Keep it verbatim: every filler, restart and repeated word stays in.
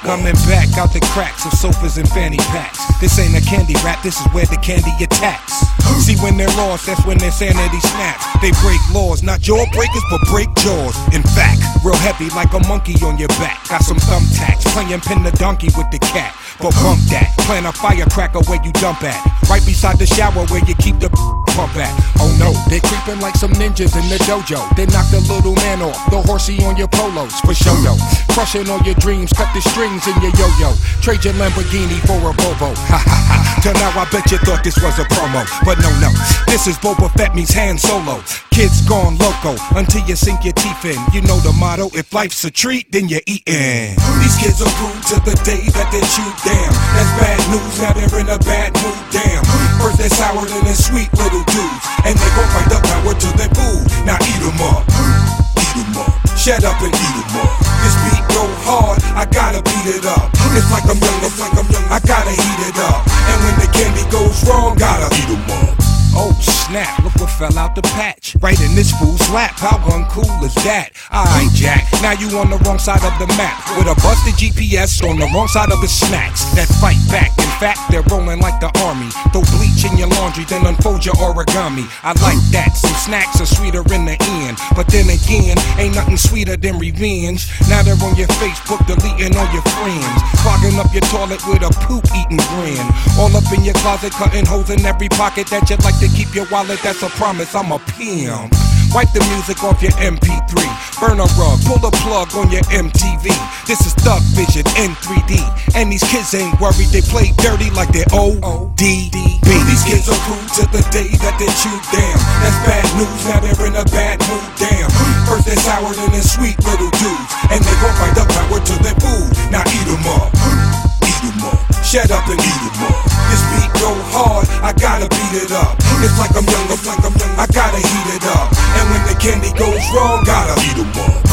Coming back out the cracks of sofas and fanny packs. This ain't a candy rap, this is where the candy attacks. See, when they're lost, that's when their sanity snaps. They break laws, not jawbreakers, but break jaws. In fact, real heavy like a monkey on your back. Got some thumbtacks, playing pin the donkey with the cat. But bump that, plant a firecracker where you dump at. Right beside the shower where you keep the pump at. Oh no, they're creeping like some ninjas in the dojo. They knock the little man off, the horsey on your polos, for show yo. Crushing all your dreams, cut the strings in your yo-yo. Trade your Lamborghini for a Volvo. Ha ha ha. Till now I bet you thought this was a promo. But no, no, this is Boba Fett meets Han Solo. Kids gone loco until you sink your teeth in. You know the motto, if life's a treat, then you're eating. These kids are rude to the day that they shoot down. That's bad news, now they're in a bad mood, damn. First they're sour, then they're sweet little dudes. And they gon' fight the power till they food. Now eat 'em up, eat 'em up. Shut up and eat 'em up. This beat go hard, I gotta beat it up. It's like I'm young, it's like I'm young, I gotta heat it up. And when the candy goes wrong, gotta eat 'em up. Oh snap, look what fell out the patch. Right in this fool's lap, how uncool is that? Alright Jack, now you on the wrong side of the map. With a busted G P S on the wrong side of the snacks. That fight back, in fact they're rolling like the army. Throw bleach in your laundry, then unfold your origami. I like that, some snacks are sweeter in the end. But then again, ain't nothing sweeter than revenge. Now they're on your Facebook, deleting all your friends. Clogging up your toilet with a poop eating grin. All up in your closet, cutting holes in every pocket that you'd like to keep your wallet, that's a promise, I'm a pimp. Wipe the music off your M P three. Burn a rug, pull the plug on your M T V. This is Thug Vision in three D. And these kids ain't worried, they play dirty like they're O D B. These kids are rude to the day that they shoot down. That's bad news, now they're in a bad mood, damn. First they're sour, then they're sweet little dudes. And they gon' fight the power till they food. Now eat 'em up, eat 'em up. Shut up and eat 'em up. This beat go hard, I gotta beat it up. It's like I'm young, it's like I'm young, I gotta heat it up. And when the candy goes wrong, gotta eat 'em up.